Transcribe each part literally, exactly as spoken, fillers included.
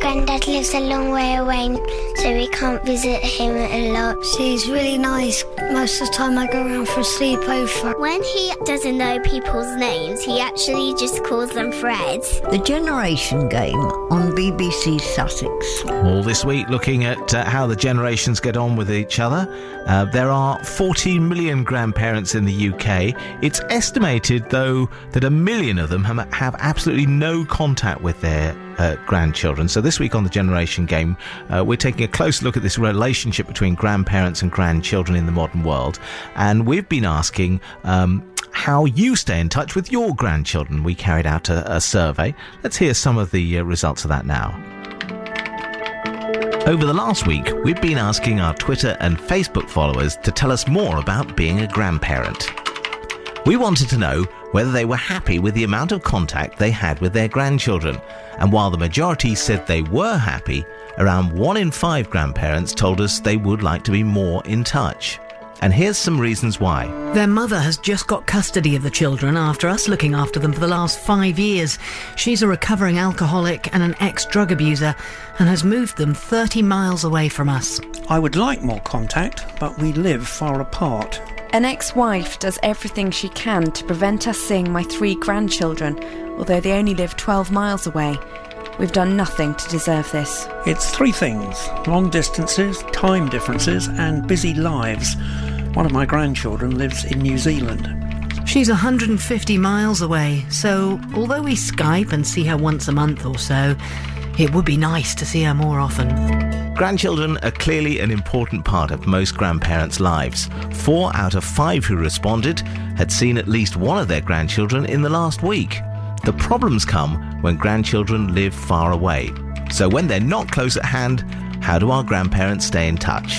Grandad lives a long way away, so we can't visit him a lot. He's really nice. Most of the time I go around for a sleepover. When he doesn't know people's names, he actually just calls them Fred. The Generation Game on B B C Sussex. All this week looking at uh, how the generations get on with each other. Uh, there are fourteen million grandparents in the U K. It's estimated, though, that a million of them have, have absolutely no contact with their uh, grandchildren. So this week on the Generation Game, uh, we're taking a close look at this relationship between grandparents and grandchildren in the modern world. And we've been asking um, how you stay in touch with your grandchildren. We carried out a, a survey. Let's hear some of the uh, results of that now. Over the last week, we've been asking our Twitter and Facebook followers to tell us more about being a grandparent. We wanted to know whether they were happy with the amount of contact they had with their grandchildren. And while the majority said they were happy, around one in five grandparents told us they would like to be more in touch. And here's some reasons why. Their mother has just got custody of the children after us looking after them for the last five years. She's a recovering alcoholic and an ex-drug abuser and has moved them thirty miles away from us. I would like more contact, but we live far apart. An ex-wife does everything she can to prevent us seeing my three grandchildren, although they only live twelve miles away. We've done nothing to deserve this. It's three things: long distances, time differences, and busy lives. One of my grandchildren lives in New Zealand. She's one hundred fifty miles away, so although we Skype and see her once a month or so, it would be nice to see her more often. Grandchildren are clearly an important part of most grandparents' lives. Four out of five who responded had seen at least one of their grandchildren in the last week. The problems come when grandchildren live far away. So when they're not close at hand, how do our grandparents stay in touch?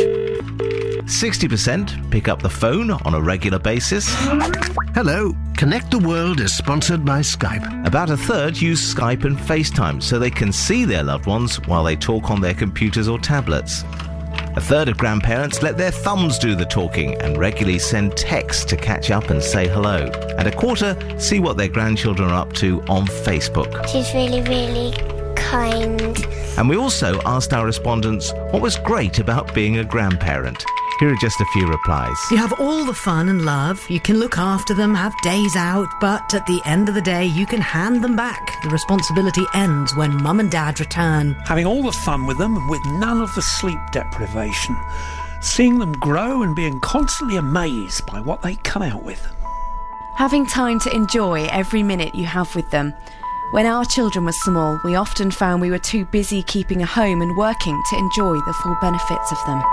sixty percent pick up the phone on a regular basis. Hello. Connect the World is sponsored by Skype. About a third use Skype and FaceTime so they can see their loved ones while they talk on their computers or tablets. A third of grandparents let their thumbs do the talking and regularly send texts to catch up and say hello. And a quarter see what their grandchildren are up to on Facebook. She's really, really kind. And we also asked our respondents what was great about being a grandparent. Here are just a few replies. You have all the fun and love, you can look after them, have days out, but at the end of the day you can hand them back. The responsibility ends when mum and dad return. Having all the fun with them with none of the sleep deprivation. Seeing them grow and being constantly amazed by what they come out with. Having time to enjoy every minute you have with them. When our children were small, we often found we were too busy keeping a home and working to enjoy the full benefits of them.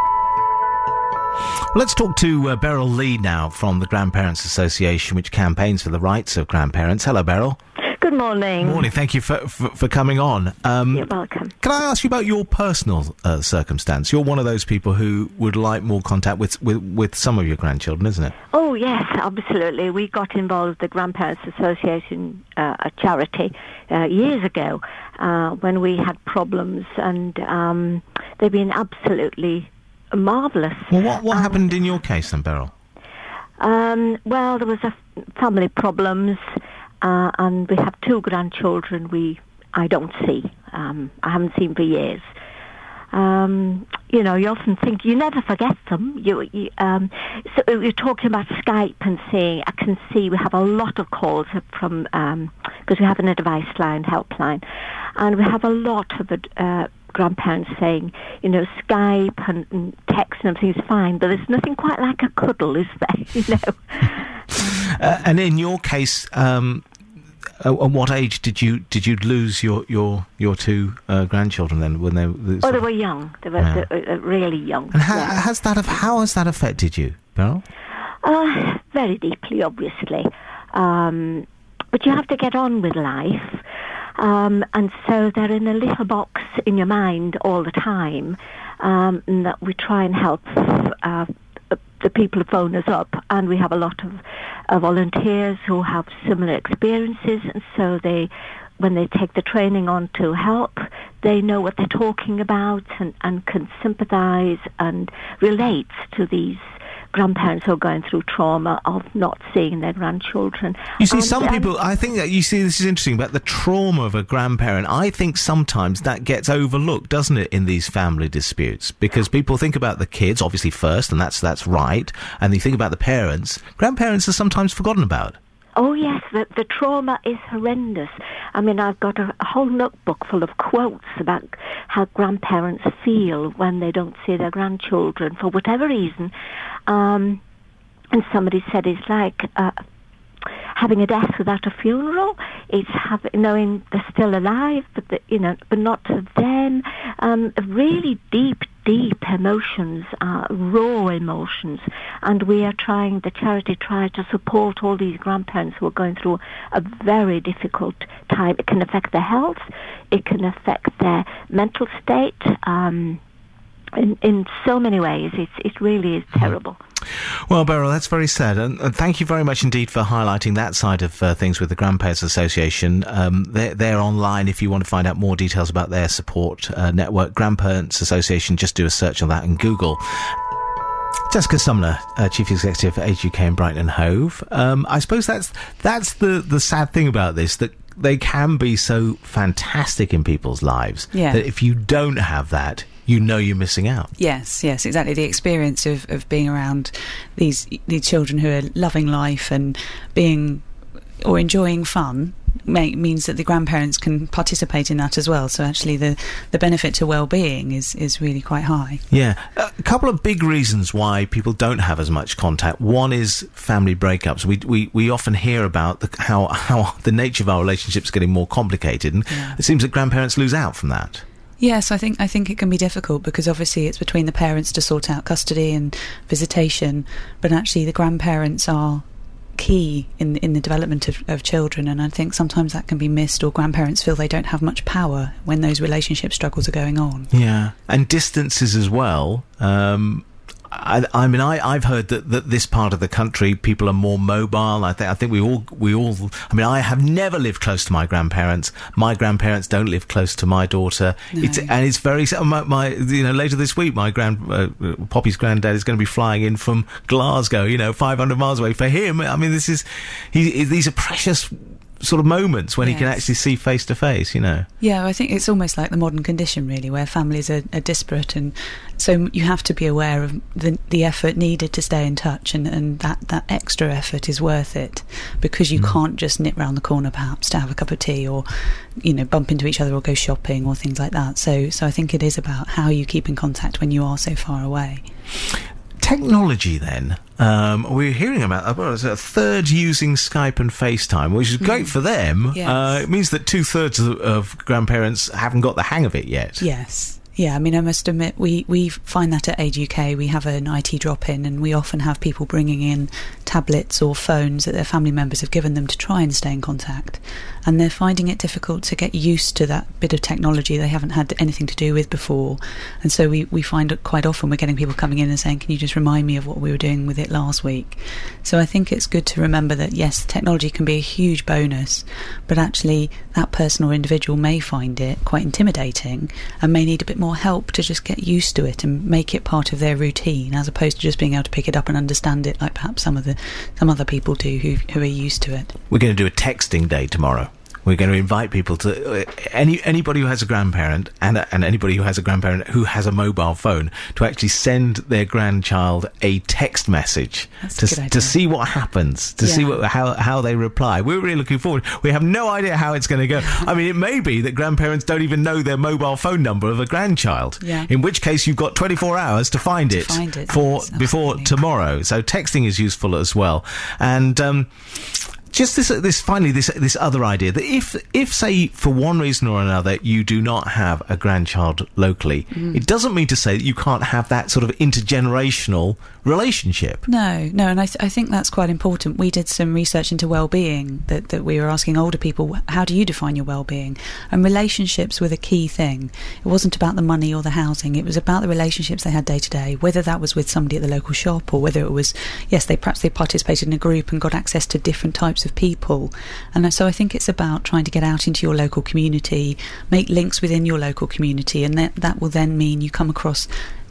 Let's talk to uh, Beryl Lee now from the Grandparents Association, which campaigns for the rights of grandparents. Hello, Beryl. Good morning. Morning. Thank you for for, for coming on. Um, You're welcome. Can I ask you about your personal uh, circumstance? You're one of those people who would like more contact with, with, with some of your grandchildren, isn't it? Oh, yes, absolutely. We got involved with the Grandparents Association, uh, a charity, uh, years ago uh, when we had problems, and um, they've been absolutely marvellous. Well, what, what um, happened in your case then, Beryl? Um, well, there was a f- family problems, uh, and we have two grandchildren we I don't see. Um, I haven't seen for years. Um, you know, you often think you never forget them. You, you um, so you're talking about Skype and saying, I can see we have a lot of calls from um, because we have an advice line, helpline, and we have a lot of uh, grandparents saying, you know, Skype and, and text and everything is fine, but there's nothing quite like a cuddle, is there? You know. uh, and in your case, um, at what age did you did you lose your your your two uh, grandchildren then? When they were, oh, they were young. They were, yeah. they were really young. And how yeah. has that how has that affected you, Beryl? Uh, very deeply, obviously. Um, but you have to get on with life. Um, and so they're in a little box in your mind all the time, um, and that we try and help uh, the people who phone us up, and we have a lot of uh, volunteers who have similar experiences, and so they, when they take the training on to help, they know what they're talking about and, and can sympathise and relate to these grandparents who are going through trauma of not seeing their grandchildren. You see, and, some um, people, I think that, you see, this is interesting about the trauma of a grandparent. I think sometimes that gets overlooked, doesn't it, in these family disputes? Because people think about the kids, obviously, first, and that's that's right, and they think about the parents. Grandparents are sometimes forgotten about. Oh, yes, the, the trauma is horrendous. I mean, I've got a, a whole notebook full of quotes about how grandparents feel when they don't see their grandchildren for whatever reason. Um, and somebody said it's like uh, having a death without a funeral. It's having, knowing they're still alive, but the, you know, but not to them. Um, really deep, deep emotions, uh, raw emotions, and we are trying. The charity tries to support all these grandparents who are going through a very difficult time. It can affect their health. It can affect their mental state. Um, in, in so many ways, it's, it really is terrible. Well, Beryl, that's very sad, and, and thank you very much indeed for highlighting that side of uh, things with the Grandparents Association. Um, they're, they're online if you want to find out more details about their support uh, network. Grandparents Association, just do a search on that in Google. Jessica Sumner, uh, Chief Executive at Age U K in Brighton and Hove. Um, I suppose that's that's the, the sad thing about this, that they can be so fantastic in people's lives, yeah. that if you don't have that, you know you're missing out. Yes, yes, exactly. The experience of, of being around these these children who are loving life and being or enjoying fun may, means that the grandparents can participate in that as well. So actually the, the benefit to well-being is, is really quite high. Yeah. A couple of big reasons why people don't have as much contact. One is family breakups. We we, we often hear about the, how, how the nature of our relationships is getting more complicated, and yeah. it seems that grandparents lose out from that. Yes, I think I think it can be difficult because obviously it's between the parents to sort out custody and visitation, but actually the grandparents are key in in the development of, of children, and I think sometimes that can be missed, or grandparents feel they don't have much power when those relationship struggles are going on. Yeah, and distances as well. Um, I, I mean, I, I've heard that, that this part of the country, people are more mobile. I think I think we all we all. I mean, I have never lived close to my grandparents. My grandparents don't live close to my daughter. No. It's and it's very. My, my you know later this week, my grand uh, Poppy's granddad is going to be flying in from Glasgow. You know, five hundred miles away. For him, I mean, this is he. These are precious sort of moments when yes. he can actually see face to face, you know. Yeah, I think it's almost like the modern condition, really, where families are, are disparate, and so you have to be aware of the, the effort needed to stay in touch, and, and that, that extra effort is worth it, because you mm. can't just nip round the corner perhaps to have a cup of tea, or, you know, bump into each other or go shopping or things like that. So, so I think it is about how you keep in contact when you are so far away. Technology, then. Um, we're hearing about uh, a third using Skype and FaceTime, which is great mm. for them. Yes. Uh, it means that two-thirds of, of grandparents haven't got the hang of it yet. Yes. Yeah, I mean, I must admit, we, we find that at Age U K. We have an I T drop-in, and we often have people bringing in tablets or phones that their family members have given them to try and stay in contact. And they're finding it difficult to get used to that bit of technology they haven't had anything to do with before. And so we, we find it quite often we're getting people coming in and saying, can you just remind me of what we were doing with it last week? So I think it's good to remember that, yes, technology can be a huge bonus, but actually that person or individual may find it quite intimidating and may need a bit more help to just get used to it and make it part of their routine, as opposed to just being able to pick it up and understand it like perhaps some of the some other people do who who are used to it. We're going to do a texting day tomorrow. We're going to invite people to uh, any anybody who has a grandparent and and anybody who has a grandparent who has a mobile phone to actually send their grandchild a text message to to see what happens, to yeah. see what, how how they reply. We're really looking forward. We have no idea how it's going to go. I mean, it may be that grandparents don't even know their mobile phone number of a grandchild. Yeah. In which case, you've got twenty-four hours to find to it, find it for yes, before tomorrow. So texting is useful as well, and. Um, Just this, this finally, this this other idea that if, if say, for one reason or another, you do not have a grandchild locally, mm. it doesn't mean to say that you can't have that sort of intergenerational relationship. No, no, and I, th- I think that's quite important. We did some research into well-being, that, that we were asking older people, how do you define your well-being? And relationships were the key thing. It wasn't about the money or the housing, it was about the relationships they had day to day, whether that was with somebody at the local shop, or whether it was, yes, they perhaps they participated in a group and got access to different types of people. And so I think it's about trying to get out into your local community, make links within your local community, and that, that will then mean you come across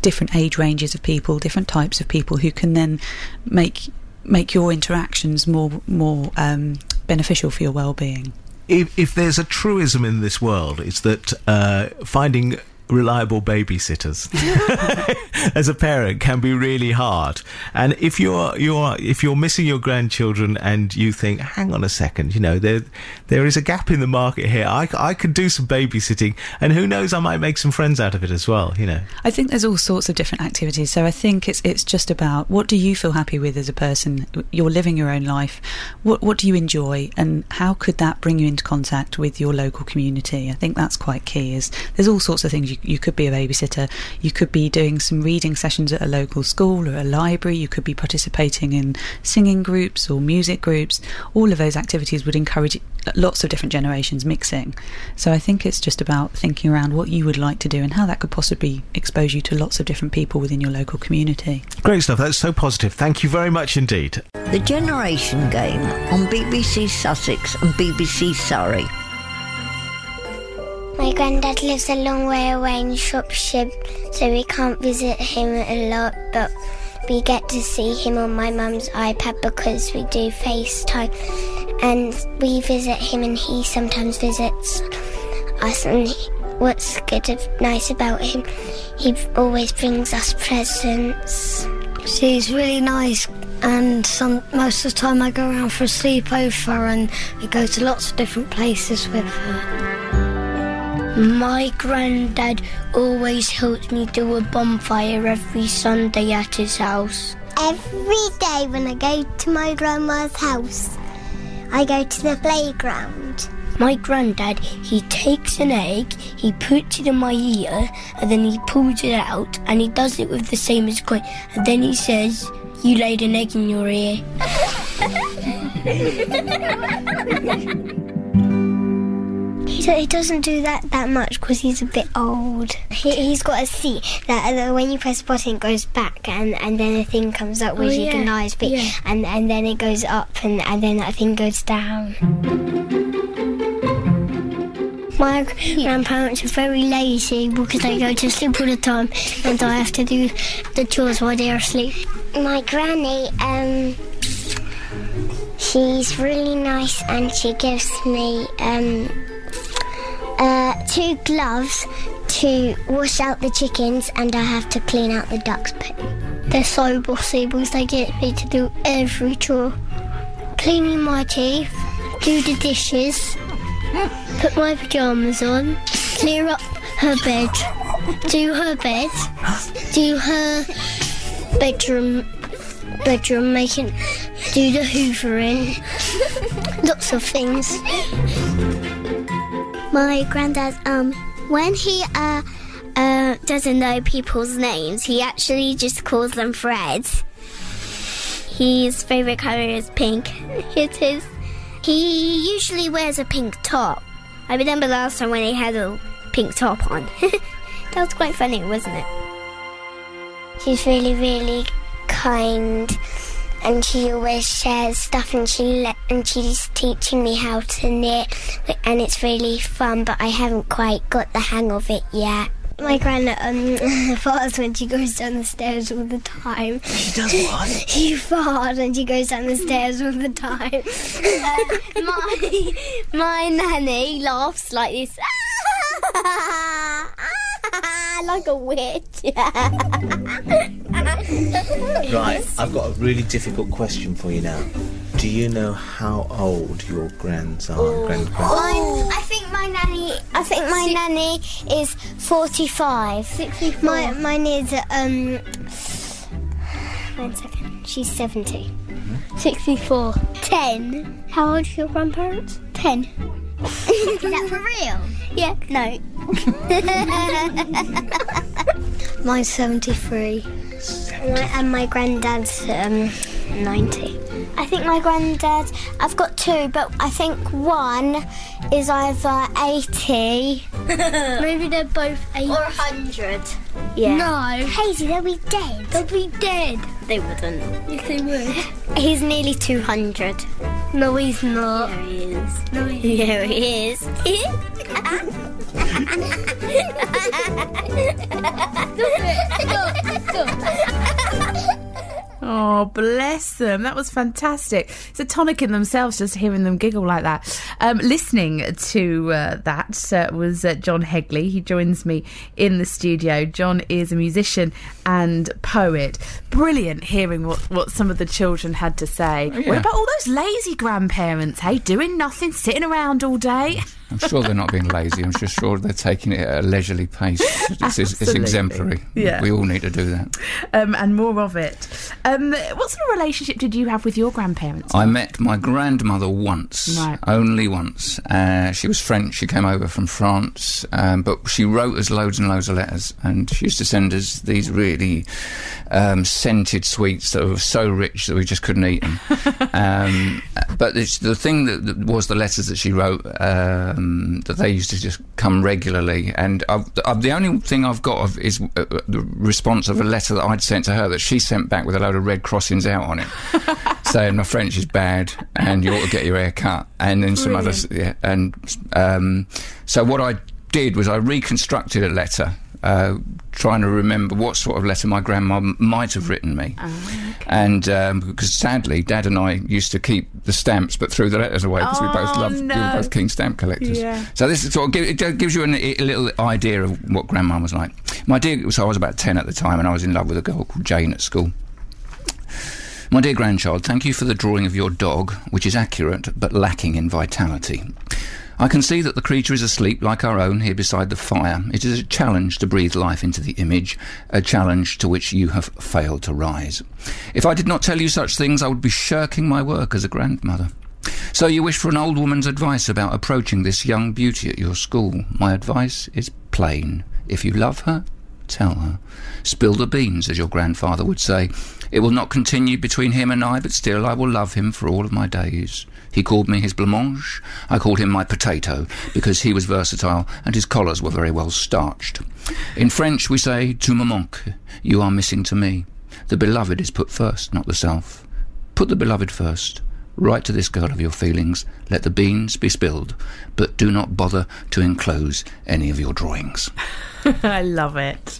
different age ranges of people, different types of people who can then make make your interactions more more um, beneficial for your well-being. If, if there's a truism in this world, it's that uh, finding reliable babysitters as a parent can be really hard. And if you're you're if you're missing your grandchildren and you think, hang on a second, you know, there there is a gap in the market here, I, I could do some babysitting, and who knows, I might make some friends out of it as well, you know. I think there's all sorts of different activities, so I think it's it's just about, what do you feel happy with as a person? You're living your own life. What what do you enjoy, and how could that bring you into contact with your local community? I think that's quite key. Is there's all sorts of things. You, you could be a babysitter, you could be doing some reading sessions at a local school or a library, you could be participating in singing groups or music groups. All of those activities would encourage lots of different generations mixing. So I think it's just about thinking around what you would like to do and how that could possibly expose you to lots of different people within your local community. Great stuff, that's so positive. Thank you very much indeed. The Generation Game on B B C Sussex and B B C Surrey. My granddad lives a long way away in Shropshire, so we can't visit him a lot, but we get to see him on my mum's iPad because we do FaceTime, and we visit him and he sometimes visits us. And he, what's good of nice about him, he always brings us presents. She's really nice, and some most of the time I go around for a sleepover and we go to lots of different places with her. My granddad always helps me do a bonfire every Sunday at his house. Every day when I go to my grandma's house, I go to the playground. My granddad, he takes an egg, he puts it in my ear, and then he pulls it out, and he does it with the same as coin, and then he says, "You laid an egg in your ear." He doesn't do that that much because he's a bit old. He, he's got a seat that uh, when you press the button it goes back, and, and then a thing comes up which oh, yeah. you can nice bit, yeah. and, and then it goes up, and, and then that thing goes down. My grandparents are very lazy because they go to sleep all the time and I have to do the chores while they are asleep. My granny, um, she's really nice and she gives me um, uh, two gloves to wash out the chickens and I have to clean out the ducks' poo. They're so bossy because they get me to do every chore. Cleaning my teeth, do the dishes, put my pyjamas on, clear up her bed, do her bed, do her bedroom, bedroom making, do the hoovering, lots of things. My granddad, um, when he uh, uh, doesn't know people's names, he actually just calls them Fred. His favourite colour is pink. It is. He usually wears a pink top. I remember last time when he had a pink top on. That was quite funny, wasn't it? She's really, really kind, and she always shares stuff, and she le- and she's teaching me how to knit, and it's really fun, but I haven't quite got the hang of it yet. My grandma um, farts when she goes down the stairs all the time. She does what? She farts and she goes down the stairs all the time. uh, my, my nanny laughs like this. Like a witch. Right, I've got a really difficult question for you now. Do you know how old your grands are? Oh. Grand- oh. I think my nanny. I think my Six. nanny is forty-five. Sixty-four. My mine is um. One second. She's seventy. Mm-hmm. Sixty-four. Ten. How old are your grandparents? Ten. Is that for real? Yeah. No. Mine's seventy-three. And my, and my granddad's um, ninety. I think my granddad, I've got two, but I think one is either eighty. Maybe they're both eighty. Or one hundred. Yeah. No. Hazy, they'll be dead. They'll be dead. They wouldn't. Yes, they would. He's nearly two hundred. No, he's not. Yeah, he is. No, he is. Yeah, he is. Stop it. Stop. Oh, bless them. That was fantastic. It's a tonic in themselves just hearing them giggle like that. Um, listening to uh, that uh, was uh, John Hegley. He joins me in the studio. John is a musician and poet. Brilliant hearing what, what some of the children had to say. Oh, yeah. What about all those lazy grandparents, hey, doing nothing, sitting around all day? I'm sure they're not being lazy. I'm just sure they're taking it at a leisurely pace. It's, it's, it's exemplary. Yeah. We all need to do that. Um, and more of it. Um, what sort of relationship did you have with your grandparents? I met my grandmother once, right. only once. Uh, she was French. She came over from France, um, but she wrote us loads and loads of letters, and she used to send us these really um, scented sweets that were so rich that we just couldn't eat them. um, but it's the thing that, that was the letters that she wrote. Um, that they used to just come regularly, and I've, I've, the only thing I've got of is uh, the response of a letter that I'd sent to her that she sent back with a load of red crossings out on it, saying my French is bad and you ought to get your hair cut, and then some others. Yeah, and um, so what I did was I reconstructed a letter, uh, trying to remember what sort of letter my grandma m- might have written me. Oh, okay. And um, because sadly, Dad and I used to keep the stamps but threw the letters away because oh, we both loved, no. we were both keen stamp collectors. Yeah. So this is sort of give, it gives you an, a little idea of what Grandma was like. My dear, so I was about ten at the time, and I was in love with a girl called Jane at school. My dear grandchild, thank you for the drawing of your dog, which is accurate but lacking in vitality. I can see that the creature is asleep like our own here beside the fire. It is a challenge to breathe life into the image, a challenge to which you have failed to rise. If I did not tell you such things, I would be shirking my work as a grandmother. So you wish for an old woman's advice about approaching this young beauty at your school. My advice is plain. If you love her, tell her. Spill the beans, as your grandfather would say. It will not continue between him and I, but still I will love him for all of my days. He called me his blancmange. I called him my potato, because he was versatile and his collars were very well starched. In French we say, tu me manques, you are missing to me. The beloved is put first, not the self. Put the beloved first. Write to this girl of your feelings. Let the beans be spilled, but do not bother to enclose any of your drawings. I love it.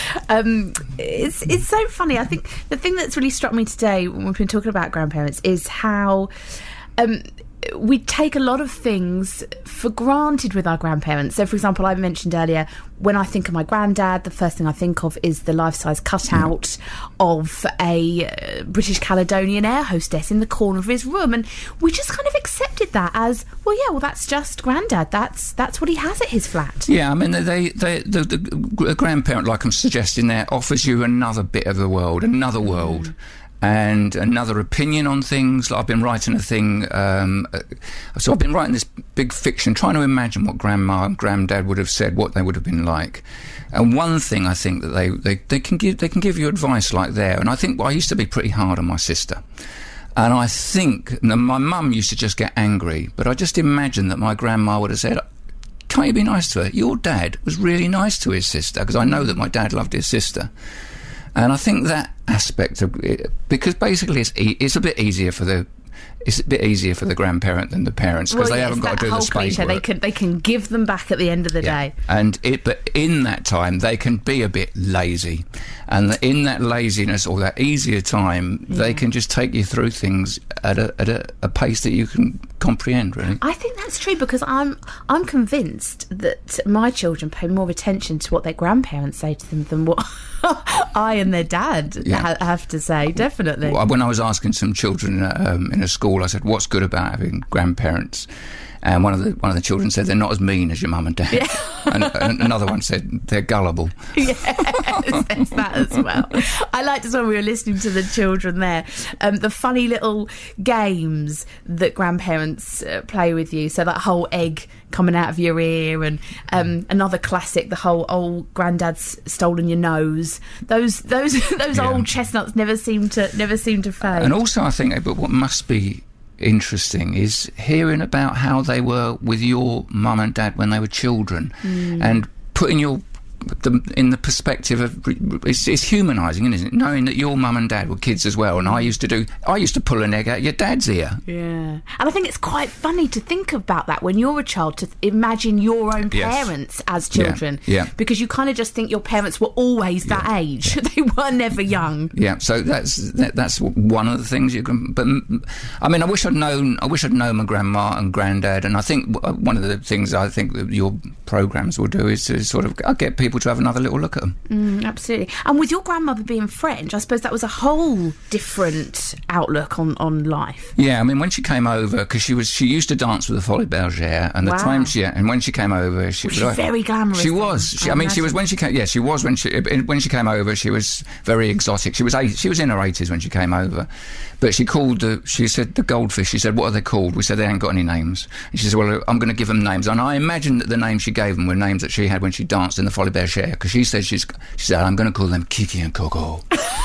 Um, it's it's so funny. I think the thing that's really struck me today when we've been talking about grandparents is how um, we take a lot of things for granted with our grandparents. So, for example, I mentioned earlier, when I think of my granddad, the first thing I think of is the life-size cutout of a uh, British Caledonian air hostess in the corner of his room, and we just kind of accepted that as, well, yeah, well, that's just granddad. That's that's what he has at his flat. Yeah, I mean, they, they, the, the grandparent, like I'm suggesting there, offers you another bit of the world, another world. Mm. And another opinion on things. Like I've been writing a thing, um, uh, so I've been writing this big fiction, trying to imagine what Grandma and Granddad would have said, what they would have been like. And one thing I think that they, they, they can give they can give you advice like there. And I think well, I used to be pretty hard on my sister. And I think my mum used to just get angry, but I just imagine that my grandma would have said, can't you be nice to her? Your dad was really nice to his sister, because I know that my dad loved his sister. And I think that aspect of it, because basically it's e- it's a bit easier for the it's a bit easier for the grandparent than the parents, because well, they yeah, haven't got to do the spade cliche. work. They can they can give them back at the end of the yeah. day. And it, but in that time they can be a bit lazy, and in that laziness or that easier time, yeah. they can just take you through things at a at a, a pace that you can comprehend. Really, I think that's true, because I'm I'm convinced that my children pay more attention to what their grandparents say to them than what I and their dad yeah. ha- have to say. Definitely. When I was asking some children um, in a school, I said, "What's good about having grandparents?" And one of the one of the children said, "They're not as mean as your mum and dad." Yeah. and, and another one said, "They're gullible." Yes, there's that as well. I liked as when we were listening to the children there, um, the funny little games that grandparents uh, play with you. So that whole egg coming out of your ear, and um, another classic, the whole old granddad's stolen your nose. Those those those yeah. old chestnuts never seem to never seem to fade. And also, I think, but what must be interesting is hearing about how they were with your mum and dad when they were children, mm. and putting your the, in the perspective of it's, it's humanising, isn't it? Knowing that your mum and dad were kids as well, and I used to do, I used to pull an egg out your dad's ear. Yeah, and I think it's quite funny to think about that when you're a child, to th- imagine your own parents yes. as children, yeah. yeah, because you kind of just think your parents were always that yeah. age; they were never young. Yeah, so that's that, that's one of the things you can. But I mean, I wish I'd known. I wish I'd known my grandma and granddad, and I think one of the things I think that your programs will do is to sort of I'll get people to have another little look at them. Mm, absolutely. And with your grandmother being French, I suppose that was a whole different outlook on, on life. Yeah, I mean, when she came over, because she was she used to dance with the Folies Bergère, and the wow. time she and when she came over, she was was she very glamorous. She was. She, I, I mean, she was when she came. Yeah, she was when she when she came over. She was very exotic. She was eight, she was in her eighties when she came over, but she called the. She said the goldfish. She said, "What are they called?" We said they ain't got any names. And she said, "Well, I'm going to give them names." And I imagine that the names she gave them were names that she had when she danced in the Folies Bergère, because she said she's. She said, "I'm going to call them Kiki and Coco."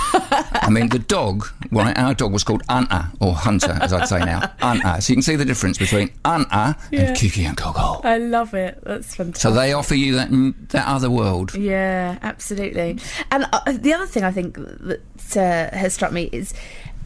I mean, the dog, right, our dog was called Anta, or Hunter, as I'd say now. Anta. So you can see the difference between Anta yeah. and Kiki and Coco. I love it. That's fantastic. So they offer you that that other world. Yeah, absolutely. And uh, the other thing I think that uh, has struck me is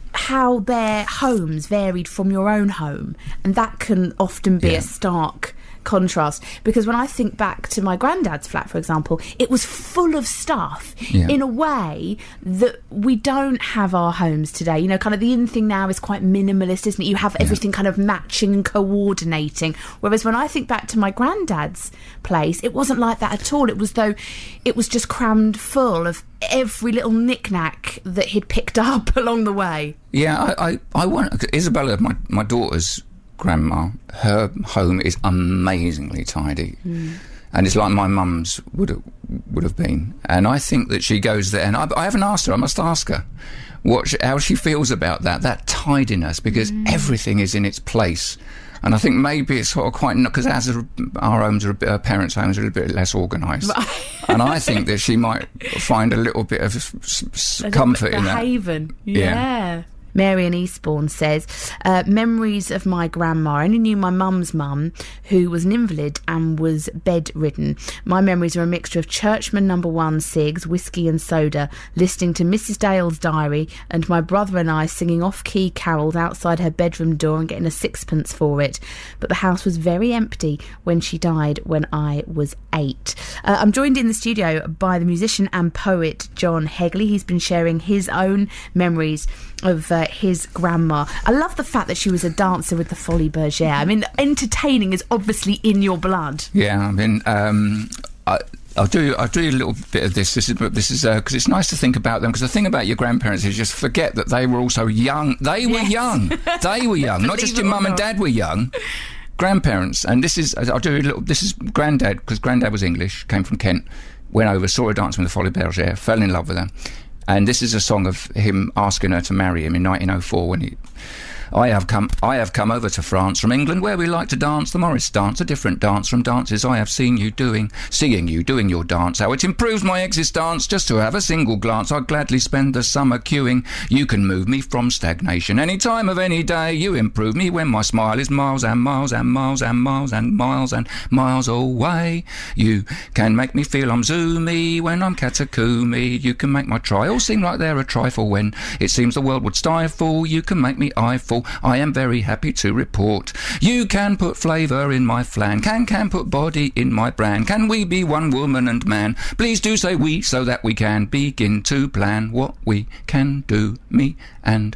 how their homes varied from your own home. And that can often be yeah. a stark contrast, because when I think back to my granddad's flat, for example, it was full of stuff yeah. in a way that we don't have our homes today. You know, kind of the in thing now is quite minimalist, isn't it? You have everything yeah. kind of matching and coordinating, whereas when I think back to my granddad's place, it wasn't like that at all. It was though it was just crammed full of every little knick-knack that he'd picked up along the way. Yeah, I, I, I want Isabella, my, my daughter's grandma, her home is amazingly tidy mm. and it's like my mum's would have, would have been, and I think that she goes there, and I, I haven't asked her, I must ask her what she, how she feels about that that tidiness, because mm. everything is in its place. And I think maybe it's sort of quite, because as a, our homes are a bit, our parents' homes are a little bit less organised, and I think that she might find a little bit of s- s- comfort in that. Haven, yeah. yeah. Mary in Eastbourne says, uh, memories of my grandma. I only knew my mum's mum, who was an invalid and was bedridden. My memories are a mixture of Churchman number one cigs, whiskey and soda, listening to Missus Dale's diary, and my brother and I singing off-key carols outside her bedroom door and getting a sixpence for it. But the house was very empty when she died when I was eight. Uh, I'm joined in the studio by the musician and poet John Hegley. He's been sharing his own memories of uh, his grandma. I love the fact that she was a dancer with the Folies Bergère. I mean, entertaining is obviously in your blood. Yeah, I mean, um, I, I'll do I'll do a little bit of this. This is this is because uh, it's nice to think about them. Because the thing about your grandparents is just forget that they were also young. They were yes. young. They were young. Not just your mum and dad were young. Grandparents, and this is I'll do a little. This is granddad, because granddad was English, came from Kent, went over, saw her dancing with the Folies Bergère, fell in love with her. And this is a song of him asking her to marry him in nineteen oh four when he... I have come I have come over to France from England, where we like to dance the Morris dance, a different dance from dances I have seen you doing, seeing you doing your dance, how it improves my existence just to have a single glance. I'd gladly spend the summer queuing. You can move me from stagnation any time of any day. You improve me when my smile is miles and miles and miles and miles and miles and miles away. You can make me feel I'm zoomy when I'm catacomby. You can make my trials seem like they're a trifle when it seems the world would stifle. You can make me eyeful. I am very happy to report. You can put flavour in my flan, can can put body in my brand. Can we be one woman and man? Please do say we, so that we can begin to plan what we can do. Me and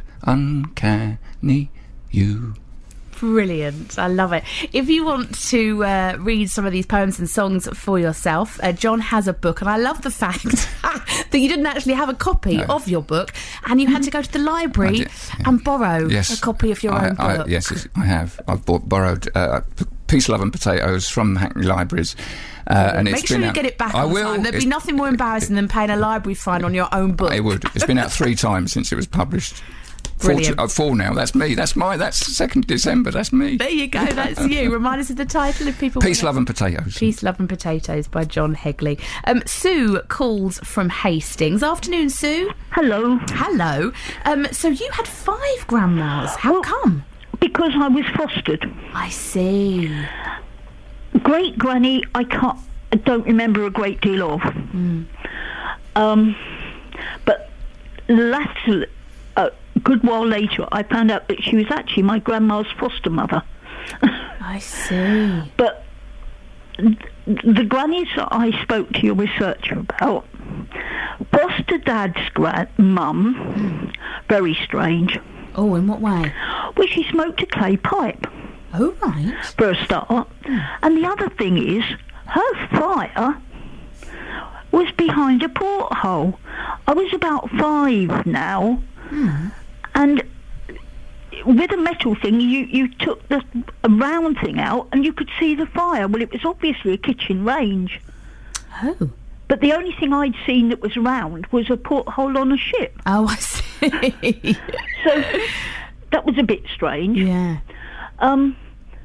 uncanny you. Brilliant. I love it. If you want to uh, read some of these poems and songs for yourself, uh, John has a book, and I love the fact that you didn't actually have a copy no. of your book, and you had to go to the library did, yeah. and borrow yes. a copy of your I, own I, book. Yes, I have. I've bought, borrowed uh, Peace, Love and Potatoes from Hackney Libraries. Uh, and Make it's sure been you out, get it back I on will. time. There'd it's, be nothing more embarrassing than paying a library fine on your own book. It would. It's been out three times since it was published. Brilliant. Four, uh, four now. That's me. That's my. That's second December. That's me. There you go. That's you. Remind us of the title if people. Peace, Love and Potatoes. Peace, Love and Potatoes by John Hegley. Um, Sue calls from Hastings. Afternoon, Sue. Hello. Hello. Um, so you had five grandmas. How well, come? Because I was fostered. I see. Great granny, I can't. I don't remember a great deal of. Mm. Um, but latterly, a good while later, I found out that she was actually my grandma's foster mother. I see. But th- the grannies that I spoke to your researcher about, foster dad's gran- mum, mm. very strange. Oh, in what way? Well, she smoked a clay pipe. Oh, right. For a start. Mm. And the other thing is, her fire was behind a porthole. I was about five now, mm. and with a metal thing, you, you took the a round thing out and you could see the fire. Well, it was obviously a kitchen range. Oh. But the only thing I'd seen that was round was a porthole on a ship. Oh, I see. So that was a bit strange. Yeah. Um,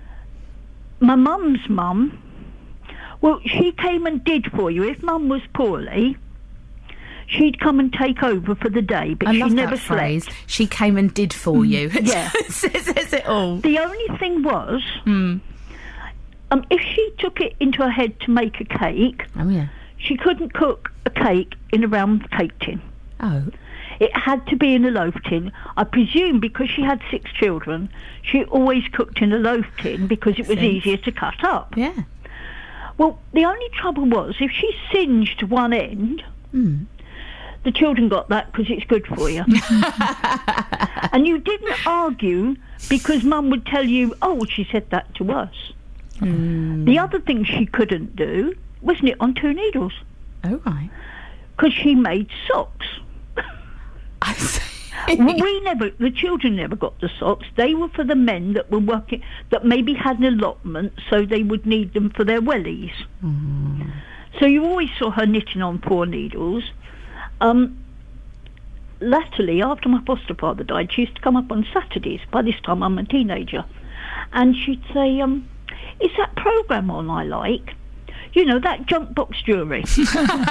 my mum's mum, well, she came and did for you. If mum was poorly, she'd come and take over for the day, but I she love never that phrase. slept. She came and did for you. Yeah. says, says it all. The only thing was, mm. um, if she took it into her head to make a cake, oh yeah, she couldn't cook a cake in a round cake tin. Oh. It had to be in a loaf tin. I presume because she had six children, she always cooked in a loaf tin because it was easier to cut up. Yeah. Well, the only trouble was, if she singed one end, mm. the children got that because it's good for you. And you didn't argue because Mum would tell you, oh, she said that to us. Mm. The other thing she couldn't do was knit on two needles. Oh, right. Because she made socks. I see. We never, the children never got the socks. They were for the men that were working, that maybe had an allotment, so they would need them for their wellies. Mm. So you always saw her knitting on four needles. Um, latterly, after my foster father died, she used to come up on Saturdays. By this time, I'm a teenager. And she'd say, um, is that programme on I like? You know, that junk box jewellery. It's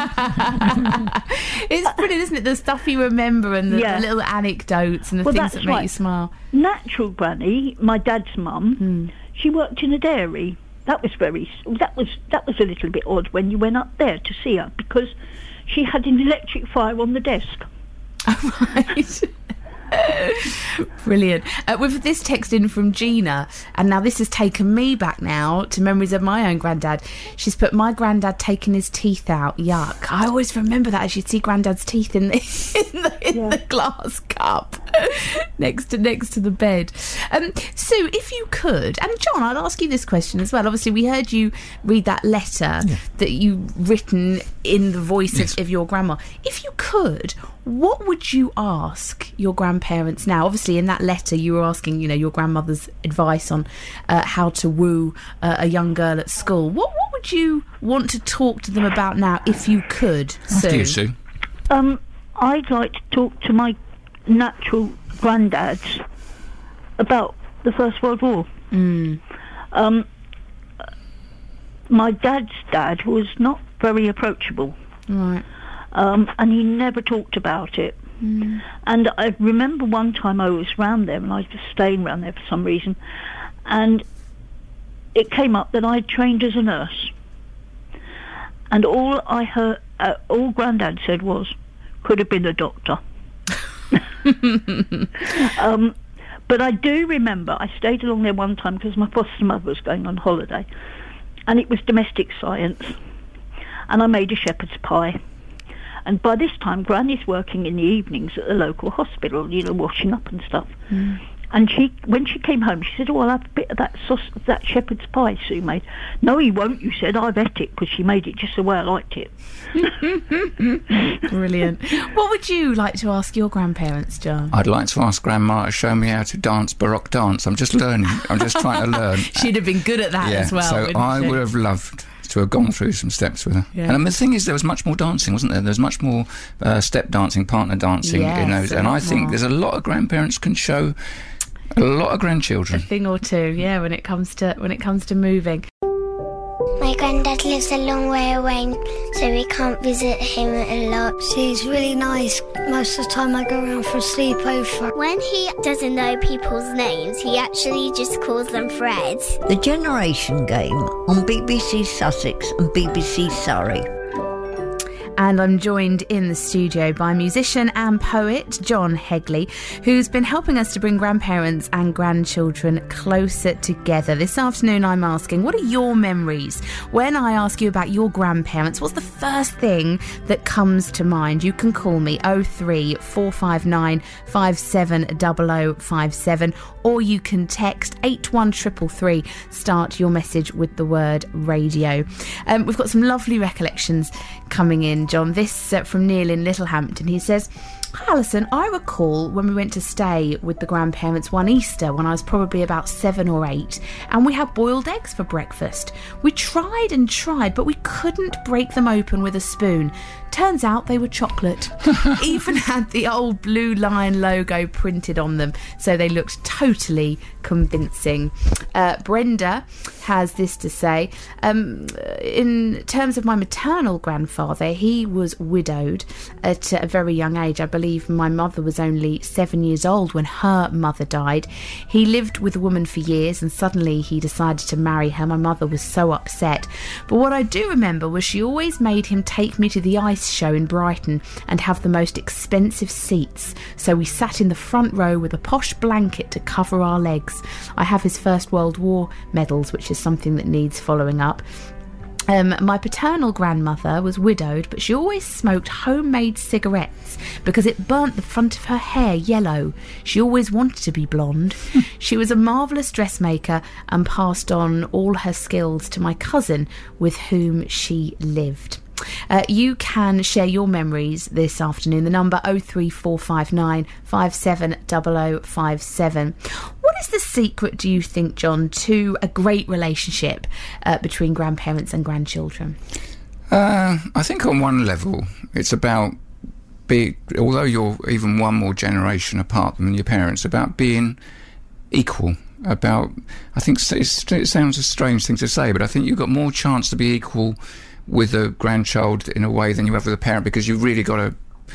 brilliant, isn't it? The stuff you remember and the, Yeah. the little anecdotes and the Well, things that's that make right. you smile. Natural Granny, my dad's mum, Mm. she worked in a dairy. That was very, that was that was a little bit odd when you went up there to see her, because she had an electric fire on the desk. Right. Brilliant. Uh, with this text in from Gina, and now this has taken me back now to memories of my own granddad. She's put, my granddad taking his teeth out. Yuck. I always remember that, as you'd see granddad's teeth in the, in the, in Yeah. the glass cup next to next to the bed. Um, Sue, if you could, and John, I'd ask you this question as well. Obviously, we heard you read that letter Yeah. that you written in the voice Yes. of, of your grandma. If you could, what would you ask your grandparents now? Obviously, in that letter, you were asking, you know, your grandmother's advice on uh, how to woo uh, a young girl at school. What what would you want to talk to them about now, if you could, Sue? After you, Sue. Um, I'd like to talk to my natural granddads about the First World War. Mm. Um, my dad's dad was not very approachable. Right. Um, and he never talked about it. Mm. And I remember one time I was round there, and I was just staying round there for some reason, and it came up that I trained as a nurse. And all I heard, uh, all Grandad said was, could have been a doctor. um, but I do remember I stayed along there one time because my foster mother was going on holiday, and it was domestic science, and I made a shepherd's pie. And by this time, Granny's working in the evenings at the local hospital, you know, washing up and stuff. Mm. And she, when she came home, she said, "Oh, I'll have a bit of that sauce, that shepherd's pie Sue made." "No, you won't," you said. "I've ate it," because she made it just the way I liked it. Brilliant. What would you like to ask your grandparents, John? I'd like to ask Grandma to show me how to dance Baroque dance. I'm just learning. I'm just trying to learn. She'd have been good at that yeah, as well. so wouldn't I she? would have loved to have gone through some steps with her. Yeah. And the thing is, there was much more dancing, wasn't there? There was much more uh, step dancing, partner dancing Yes, in those. a And lot I think more. there's a lot of grandparents can show a lot of grandchildren. A thing or two, yeah, when it comes to when it comes to moving. My granddad lives a long way away, so we can't visit him a lot. She's really nice. Most of the time I go around for a sleepover. When he doesn't know people's names, he actually just calls them Fred. The Generation Game on B B C Sussex and B B C Surrey. And I'm joined in the studio by musician and poet John Hegley, who's been helping us to bring grandparents and grandchildren closer together. This afternoon I'm asking, what are your memories? When I ask you about your grandparents, what's the first thing that comes to mind? You can call me oh three four five nine five seven oh oh five seven, or you can text eight one three three three. Start your message with the word radio. Um, we've got some lovely recollections coming in, John. This uh, from Neil in Littlehampton. He says, "Hi Alison, I recall when we went to stay with the grandparents one Easter when I was probably about seven or eight, and we had boiled eggs for breakfast. We tried and tried, but we couldn't break them open with a spoon. Turns out they were chocolate. Even had the old Blue Lion logo printed on them, so they looked totally convincing." Uh, Brenda has this to say, um, in terms of my maternal grandfather, he was widowed at a very young age. I believe my mother was only seven years old when her mother died. He lived with a woman for years and suddenly he decided to marry her. My mother was so upset. But what I do remember was she always made him take me to the ice show in Brighton and have the most expensive seats. So we sat in the front row with a posh blanket to cover our legs. I have his First World War medals, which is something that needs following up. Um, my paternal grandmother was widowed, but she always smoked homemade cigarettes because it burnt the front of her hair yellow. She always wanted to be blonde. She was a marvellous dressmaker and passed on all her skills to my cousin with whom she lived. Uh, you can share your memories this afternoon. The number oh three four five nine five seven oh oh five seven. What is the secret, do you think, John, to a great relationship uh, between grandparents and grandchildren? Uh, I think on one level, it's about be although you're even one more generation apart than your parents, about being equal. About, I think it's, it sounds a strange thing to say, but I think you've got more chance to be equal with a grandchild in a way than you have with a parent, because you've really got to.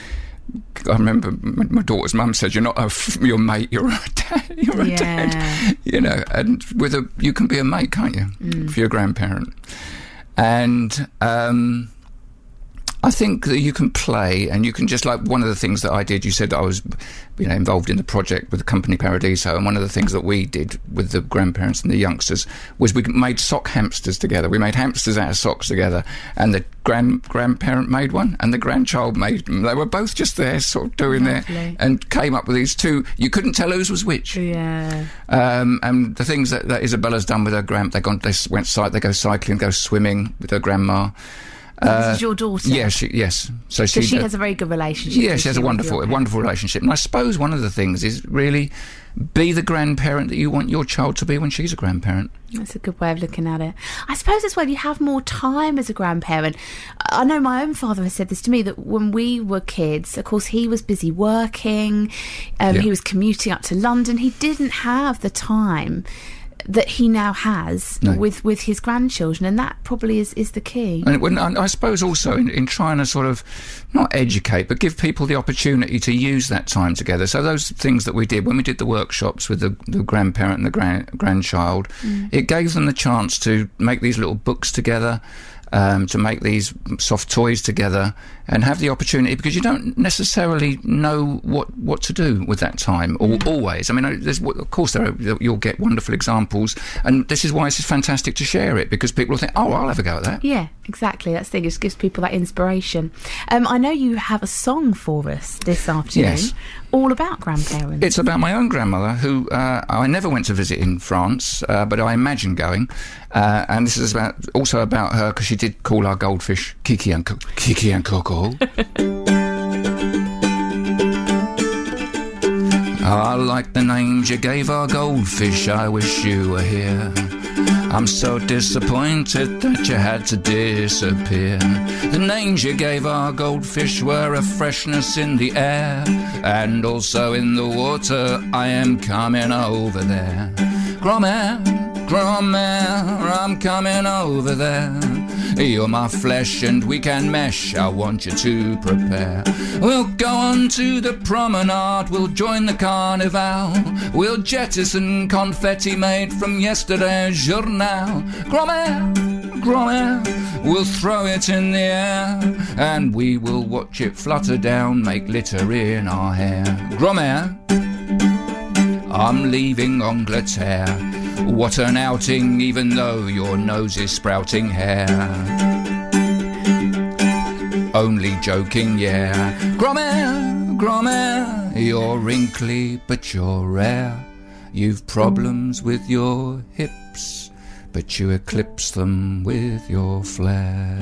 I remember my daughter's mum said, "You're not a f- your mate, you're a dad." You're a yeah. dad, you know. And with a, you can be a mate, can't you, mm. for your grandparent? And um, I think that you can play, and you can just, like one of the things that I did. You said that I was, you know, involved in the project with the company Paradiso, and one of the things that we did with the grandparents and the youngsters was we made sock hamsters together. We made hamsters out of socks together, and the grand grandparent made one, and the grandchild made them. They were both just there, sort of doing Lovely. their, and came up with these two. You couldn't tell whose was which. Yeah. Um, and the things that, that Isabella's done with her grand, they gone, they went they go cycling, go swimming with her grandma. Uh, this is your daughter? Yeah, she, yes. So, so she, she uh, has a very good relationship. Yeah, she has a wonderful, a wonderful relationship. And I suppose one of the things is really be the grandparent that you want your child to be when she's a grandparent. That's a good way of looking at it. I suppose as well, you have more time as a grandparent. I know my own father has said this to me, that when we were kids, of course, he was busy working, um, yeah. he was commuting up to London. He didn't have the time that he now has no. with, with his grandchildren, and that probably is, is the key. And when, I suppose also in, in trying to sort of not educate, but give people the opportunity to use that time together. So those things that we did when we did the workshops with the, the grandparent and the grand, grandchild, mm. it gave them the chance to make these little books together, um, to make these soft toys together, and have the opportunity, because you don't necessarily know what, what to do with that time, or mm. always. I mean, there's, of course, there are, you'll get wonderful examples, and this is why it's fantastic to share it, because people will think, oh, I'll have a go at that. Yeah, exactly. That's the thing, it just gives people that inspiration. Um, I know you have a song for us this afternoon, yes. all about grandparents. It's about my own grandmother, who uh, I never went to visit in France, uh, but I imagine going, uh, and this is about also about her, because she did call our goldfish Kiki and, Co- Kiki and Coco. I like the names you gave our goldfish, I wish you were here. I'm so disappointed that you had to disappear. The names you gave our goldfish were a freshness in the air, and also in the water. I am coming over there. Grand-mère, grand-mère, I'm coming over there. You're my flesh and we can mesh, I want you to prepare. We'll go on to the promenade, we'll join the carnival, we'll jettison confetti made from yesterday's journal. Grand-mère, grand-mère, we'll throw it in the air, and we will watch it flutter down, make litter in our hair. Grand-mère, I'm leaving Angleterre. What an outing, even though your nose is sprouting hair. Only joking, yeah. Grand-mère, grand-mère, you're wrinkly but you're rare. You've problems with your hips, but you eclipse them with your flair.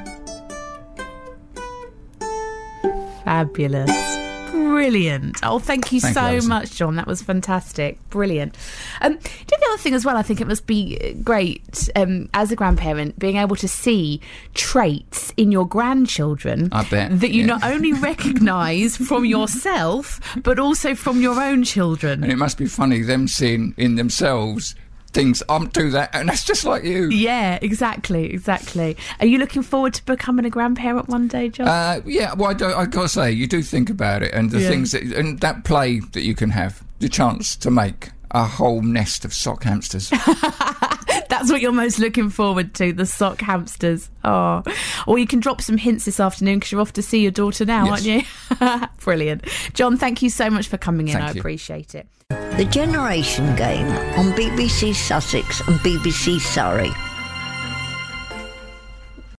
Fabulous. Brilliant. Oh, thank you Thank so you, much, John. That was fantastic. Brilliant. Um, do you know the other thing as well? I think it must be great um, as a grandparent being able to see traits in your grandchildren I bet, that you yeah. not only recognise from yourself, but also from your own children. And it must be funny, them seeing in themselves things, I'm do that, and that's just like you. Yeah, exactly, exactly. Are you looking forward to becoming a grandparent one day, John? Uh, yeah, well, I, don't, I gotta say, you do think about it, and the Yeah. things that, and that play that you can have, the chance to make a whole nest of sock hamsters. That's what you're most looking forward to, the sock hamsters. Oh, or you can drop some hints this afternoon because you're off to see your daughter now, Yes. aren't you? Brilliant. John, thank you so much for coming in. Thank I you. appreciate it. The Generation Game on B B C Sussex and B B C Surrey.